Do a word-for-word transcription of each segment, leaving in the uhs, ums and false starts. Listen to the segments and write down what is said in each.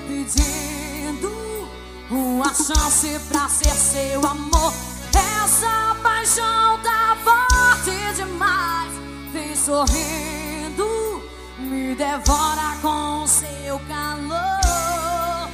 pedindo uma chance pra ser seu amor. Essa paixão tá forte demais. Vem sorrindo, me devora com seu calor.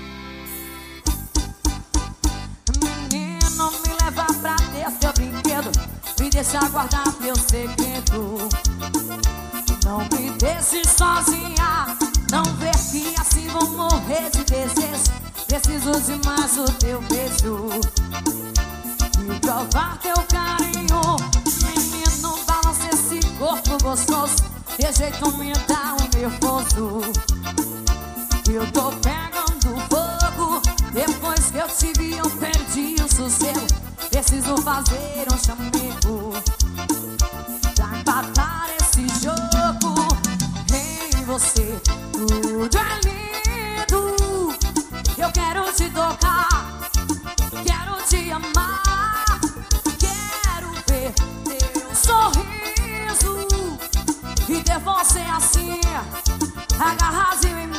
Menino, me leva pra ter seu brinquedo, me deixa guardar teu segredo. Não me deixe sozinha, não ver que assim vou morrer de desejo. Preciso demais do teu beijo e provar teu carinho. Menino, balança esse corpo gostoso, de jeito me dá um nervoso. Eu tô pegando fogo, depois que eu te vi eu perdi o sossego. Preciso fazer um chamego pra empatar esse jogo. Em você tudo é lindo, eu quero te tocar, quero te amar, quero ver teu sorriso e ter você assim, agarrado em mim.